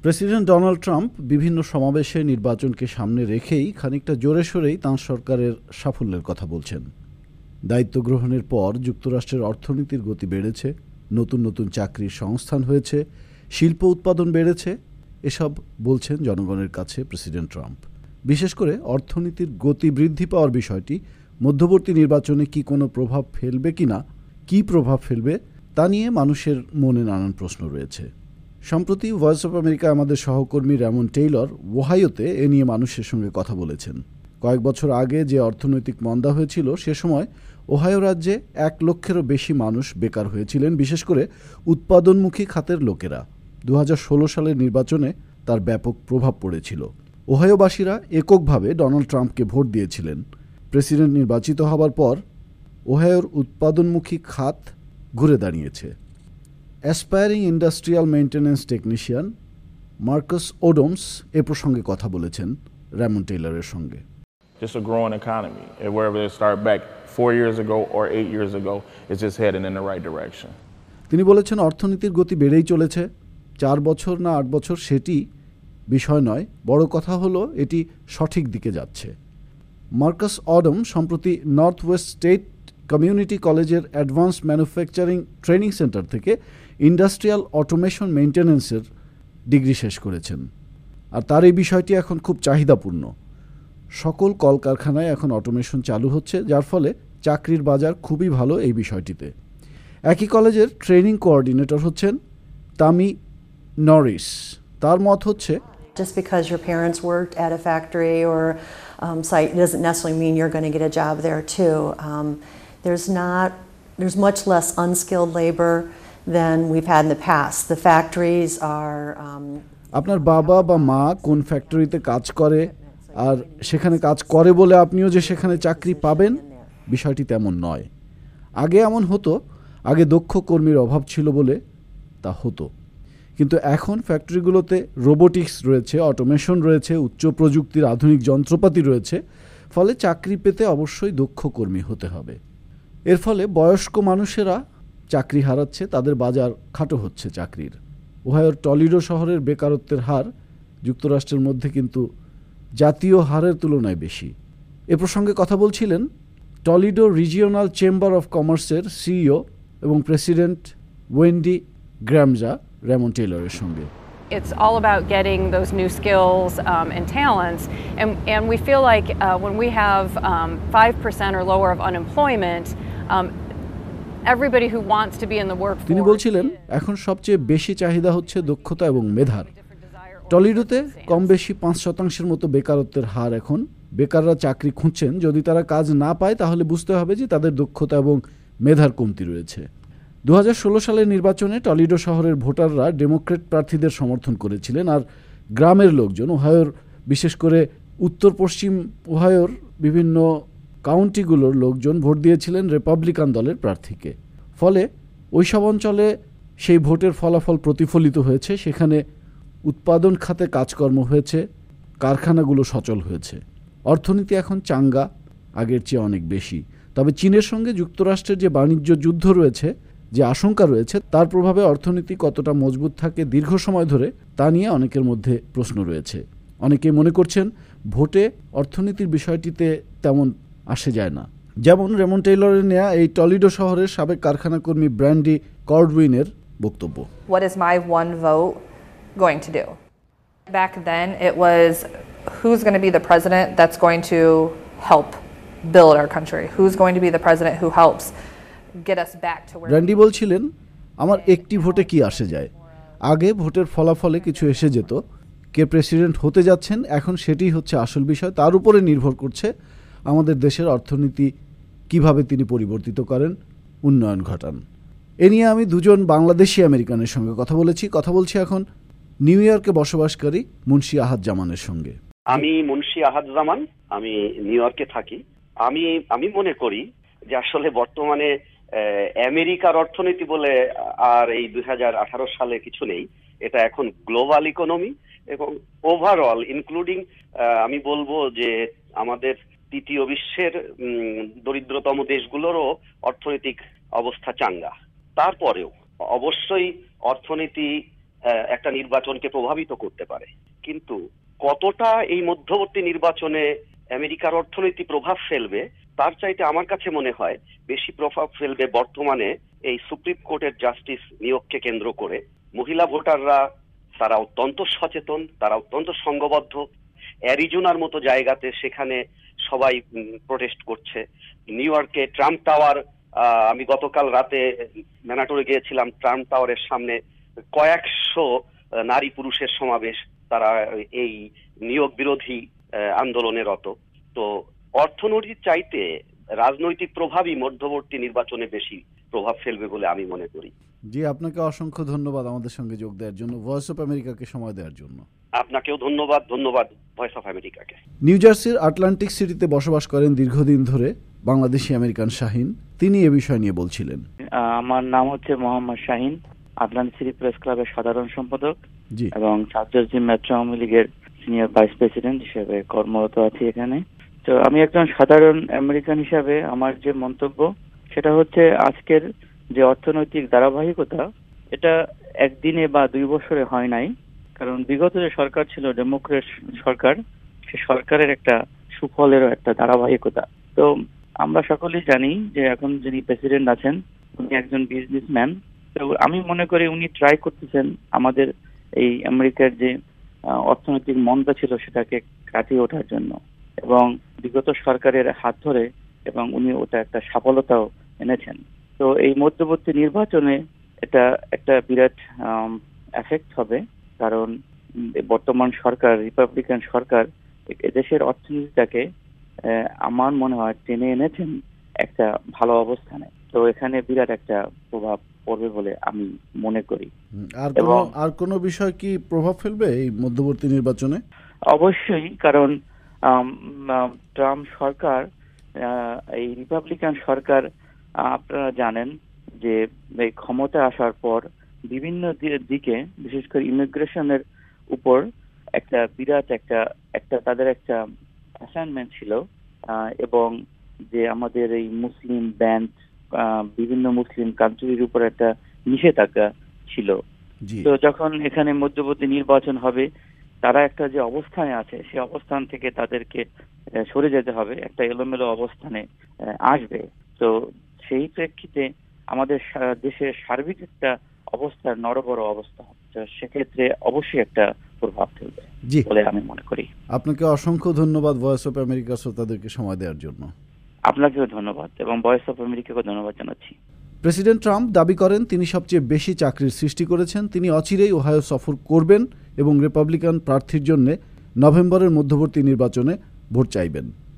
President Donald Trump বিভিন্ন সমাবেশে নির্বাচনকে সামনে রেখেই খানিকটা জোরে সোরেই তাঁর সরকারের সাফল্যের কথা বলছেন। দায়িত্ব গ্রহণের পর যুক্তরাষ্ট্রের অর্থনীতির গতি বেড়েছে, নতুন নতুন চাকরির সংস্থান হয়েছে, শিল্প উৎপাদন বেড়েছে, এসব বলছেন জনগণের কাছে প্রেসিডেন্ট ট্রাম্প। বিশেষ করে অর্থনীতির গতি বৃদ্ধি পাওয়ার বিষয়টি মধ্যবর্তী নির্বাচনে কি কোনো প্রভাব ফেলবে কিনা, কী প্রভাব ফেলবে তা নিয়ে মানুষের মনে নানান প্রশ্ন রয়েছে। সম্প্রতি ভয়েস অফ আমেরিকা আমাদের সহকর্মী র্যামন টেইলর ওহাইওতে এ নিয়ে মানুষের সঙ্গে কথা বলেছেন। কয়েক বছর আগে যে অর্থনৈতিক মন্দা হয়েছিল সে সময় ওহাইও রাজ্যে 1 লক্ষেরও বেশি মানুষ বেকার হয়েছিলেন, বিশেষ করে উৎপাদনমুখী খাতের লোকেরা। 2016 সালের নির্বাচনে তার ব্যাপক প্রভাব পড়েছিল। ওহাইওবাসীরা এককভাবে ডোনাল্ড ট্রাম্পকে ভোট দিয়েছিলেন। প্রেসিডেন্ট নির্বাচিত হবার পর ওহাইওর উৎপাদনমুখী খাত ঘুরে দাঁড়িয়েছে। Aspiring industrial maintenance technician Marcus Odoms এ প্রসঙ্গে কথা বলেছেন র্যামন টেইলরের সঙ্গে। Just a growing economy. And wherever it started back 4 years ago or 8 years ago, it's just heading in the right direction. তিনি বলেছেন অর্থনীতির গতি বেড়েই চলেছে। 4 বছর না 8 বছর সেটি বিষয় নয়, বড় কথা হলো এটি সঠিক দিকে যাচ্ছে। মার্কাস অডম সম্প্রতি নর্থ ওয়েস্ট স্টেট কমিউনিটি কলেজের অ্যাডভান্সড ম্যানুফ্যাকচারিং ট্রেনিং সেন্টার থেকে ইন্ডাস্ট্রিয়াল অটোমেশন মেইনটেন্যান্সের ডিগ্রি শেষ করেছেন। আর তার এই বিষয়টি এখন খুব চাহিদাপূর্ণ। সকল কলকারখানায় এখন অটোমেশন চালু হচ্ছে, যার ফলে চাকরির বাজার খুবই ভালো এই বিষয়টিতে। একই কলেজের ট্রেনিং কোঅর্ডিনেটর হচ্ছেন তামি নরিস। তার মত হচ্ছে, Just because your parents worked at a factory or site doesn't necessarily mean you're going to get a job there too. There's much less unskilled labor than we've had in the past. The factories are আপনার বাবা বা মা কোন ফ্যাক্টরিতে কাজ করে আর সেখানে কাজ করে বলে আপনিও যে সেখানে চাকরি পাবেন, বিষয়টি তেমন নয়। আগে এমন হতো, আগে দক্ষ কর্মীর অভাব ছিল বলে তা হতো, কিন্তু এখন ফ্যাক্টরিগুলোতে রোবোটিক্স রয়েছে, অটোমেশন রয়েছে, উচ্চ প্রযুক্তির আধুনিক যন্ত্রপাতি রয়েছে, ফলে চাকরি পেতে অবশ্যই দক্ষ কর্মী হতে হবে। এর ফলে বয়স্ক মানুষেরা চাকরি হারাচ্ছে, তাদের বাজার খাটো হচ্ছে চাকরির। ওহাইওর টলিডো শহরের বেকারত্বের হার যুক্তরাষ্ট্রের মধ্যে কিন্তু জাতীয় হারের তুলনায় বেশি। এ প্রসঙ্গে কথা বলছিলেন টলিডো রিজিওনাল চেম্বার অফ কমার্সের সিইও এবং প্রেসিডেন্ট ওয়েন্ডি গ্র্যামজা র্যামন টেইলরের সঙ্গে। It's all about getting those new skills and talents, and we feel like when we have 5% or lower of unemployment, everybody who wants to be in the workforce. তিনি বলছিলেন এখন সবচেয়ে বেশি চাহিদা হচ্ছে দক্ষতা এবং মেধার। টলিডোতে কম বেশি 5% মতো বেকারত্বের হার এখন। বেকাররা চাকরি খুঁজছেন, যদি তারা কাজ না পায় তাহলে বুঝতে হবে যে তাদের দক্ষতা এবং মেধার কমতি রয়েছে। 2016 সালের নির্বাচনে টলিডো শহরের ভোটাররা ডেমোক্রেট প্রার্থীদের সমর্থন করেছিলেন, আর গ্রামের লোকজন, ওহাইওর বিশেষ করে উত্তর পশ্চিম ওহাইওর বিভিন্ন কাউন্টিগুলোর লোকজন ভোট দিয়েছিলেন রিপাবলিকান দলের প্রার্থীকে। ফলে ওইসব অঞ্চলে সেই ভোটের ফলাফল প্রতিফলিত হয়েছে। সেখানে উৎপাদন খাতে কাজকর্ম হয়েছে, কারখানাগুলো সচল হয়েছে, অর্থনীতি এখন চাঙ্গা, আগের চেয়ে অনেক বেশি। তবে চীনের সঙ্গে যুক্তরাষ্ট্রের যে বাণিজ্য যুদ্ধ রয়েছে, যে আশঙ্কা রয়েছে, তার প্রভাবে অর্থনীতি কতটা মজবুত থাকে দীর্ঘ সময় ধরে তা নিয়ে অনেকের মধ্যে প্রশ্ন রয়েছে। অনেকেই মনে করছেন ভোটে অর্থনীতির বিষয়টিতে তেমন আসে যায় না। যেমন র্যামন টেইলরের নেয়া এই টলিডো শহরের সাবেক কারখানা কর্মী ব্র্যান্ডি কর্ডউইনের বক্তব্য। What is my one vote going to do? Back then it was who's going to be the president that's going to help build our country? Who's going to be the president who helps get us back to where Brandi বলছিলেন, আমার একটি ভোটে কি আসে যায়? আগে ভোটের ফলাফলে কিছু এসে যেত, কে প্রেসিডেন্ট হতে যাচ্ছেন এখন সেটাই হচ্ছে আসল বিষয়। তার উপরে নির্ভর করছে আমাদের দেশের অর্থনীতি কিভাবে তিনি পরিবর্তিত করেন, উন্নয়ন ঘটান। এ নিয়ে আমি দুজন বাংলাদেশি আমেরিকানের সঙ্গে কথা বলছি এখন নিউ ইয়র্কে বসবাসকারী মুন্সি আহাদ জামানের সঙ্গে। আমি মুন্সি আহাদ জামান, আমি নিউ ইয়র্কে থাকি। আমি মনে করি যে আসলে বর্তমানে আমেরিকার অর্থনীতি বলে আর এই 2018 সালে কিছু নেই। এটা এখন গ্লোবাল ইকোনমি এবং ওভারঅল ইনক্লুডিং আমি বলবো যে আমাদের তৃতীয় বিশ্বের দরিদ্রতম দেশগুলোরও অর্থনৈতিক অবস্থা চাঙ্গা। তারপরেও অবশ্যই অর্থনীতি একটা নির্বাচনকে প্রভাবিত করতে পারে, কিন্তু কতটা এই মধ্যবর্তী নির্বাচনে আমেরিকার অর্থনীতি প্রভাব ফেলবে তার চাইতে আমার কাছে মনে হয় বেশি প্রভাব ফেলবে বর্তমানে এই সুপ্রিম কোর্টের জাস্টিস নিয়োগকে কেন্দ্র করে। মহিলা ভোটাররা তারা অত্যন্ত সচেতন, তারা অত্যন্ত সংঘবদ্ধ। অ্যারিজোনার মতো জায়গাতে সেখানে সবাই প্রোটেস্ট করছে। নিউ ইয়র্কে ট্রাম্প টাওয়ার, আমি গতকাল রাতে ম্যানাটোরে গিয়েছিলাম, ট্রাম্প টাওয়ারের সামনে কয়েকশো নারী পুরুষের সমাবেশ, তারা এই নিয়োগ বিরোধী আন্দোলনে রত। তো অর্থনৈতিক চাইতে রাজনৈতিক প্রভাবই মধ্যবর্তী নির্বাচনে বেশি প্রভাব ফেলবে বলে আমি মনে করি। জি, আপনাকে অসংখ্য ধন্যবাদ আমাদের সঙ্গে যোগ দেওয়ার জন্য, ভয়েস অফ আমেরিকাকে সময় দেওয়ার জন্য। আপনাকেও ধন্যবাদ। ধন্যবাদ ভয়েস অফ আমেরিকাকে। নিউ জার্সির আটলান্টিক সিটিতে বসবাস করেন দীর্ঘদিন ধরে বাংলাদেশি আমেরিকান শাহিন। তিনি এ বিষয় নিয়ে বলছিলেন। আমার নাম হচ্ছে Mohammad Shahin, Atlantic City press ক্লাবের সাধারণ সম্পাদক জি, এবং সাউথ জার্সি মেট্রো আওয়ামী লীগের সিনিয়র ভাইস প্রেসিডেন্ট হিসেবে কর্মরত আছি এখানে। তো আমি একজন সাধারণ আমেরিকান হিসাবে আমার যে মন্তব্য সেটা হচ্ছে, আজকের যে অর্থনৈতিক ধারাবাহিকতা এটা একদিনে বা 2 বছরে হয় নাই। কারণ বিগত যে সরকার ছিল ডেমোক্রেট সরকার, সে সরকারের একটা সুফলেরও একটা ধারাবাহিকতা। তো আমরা সকলেই জানি যে এখন যিনি প্রেসিডেন্ট আছেন উনি একজন বিজনেসম্যান। তো আমি মনে করি উনি ট্রাই করতেছেন আমাদের এই আমেরিকার যে অর্থনৈতিক মন্দা ছিল সেটাকে কাটিয়ে ওঠার জন্য, এবং বিগত সরকারের হাত ধরে এবং উনি ওটা একটা সফলতাও এনেছেন। তো এই মধ্যবর্তী নির্বাচনে এটা একটা বিরাট এফেক্ট হবে, কারণ বর্তমান সরকার, রিপাবলিকান সরকার, দেশের অর্থনীতিটাকে আমার মনে হয় টেনে এনেছেন একটা ভালো অবস্থানে। তো এখানে বিরাট একটা প্রভাব পড়বে বলে আমি মনে করি। আর কোনো বিষয় কি প্রভাব ফেলবে এই মধ্যবর্তী নির্বাচনে? অবশ্যই, কারণ ট্রাম্প সরকার, এই রিপাবলিকান সরকার, আপনারা জানেন যে এই ক্ষমতা আসার পর বিভিন্ন দিকে, বিশেষ করে ইমিগ্রেশনের উপর একটা বিরাট একটা তাদের একটা অ্যাসাইনমেন্ট ছিল, এবং যে আমাদের এই মুসলিম ব্যান্ড, বিভিন্ন মুসলিম কান্ট্রির উপর একটা নিষেধাজ্ঞা ছিল। তো যখন এখানে মধ্যবর্তী নির্বাচন হবে, তারা একটা যে অবস্থানে আছে সেই অবস্থান থেকে তাদেরকে সরে যেতে হবে, একটা এলোমেলো অবস্থানে আসবে। তো সেই প্রেক্ষিতে আমাদের দেশের সার্বিক একটা অবস্থা, নড়বড় অবস্থা, সেক্ষেত্রে অবশ্যই একটা প্রভাব ফেলবে বলে আমি মনে করি। আপনাকে অসংখ্য ধন্যবাদ ভয়েস অফ আমেরিকা শ্রোতাদেরকে সময় দেওয়ার জন্য। আপনাকেও ধন্যবাদ এবং ভয়েস অফ আমেরিকাকে ধন্যবাদ জানাচ্ছি। প্রেসিডেন্ট ট্রাম্প দাবি করেন তিনি সবচেয়ে বেশি চাকরির সৃষ্টি করেছেন। তিনি অচিরেই ওহাইও সফর করবেন এবং রিপাবলিকান প্রার্থীর জন্য নভেম্বরের মধ্যবর্তী নির্বাচনে ভোট চাইবেন।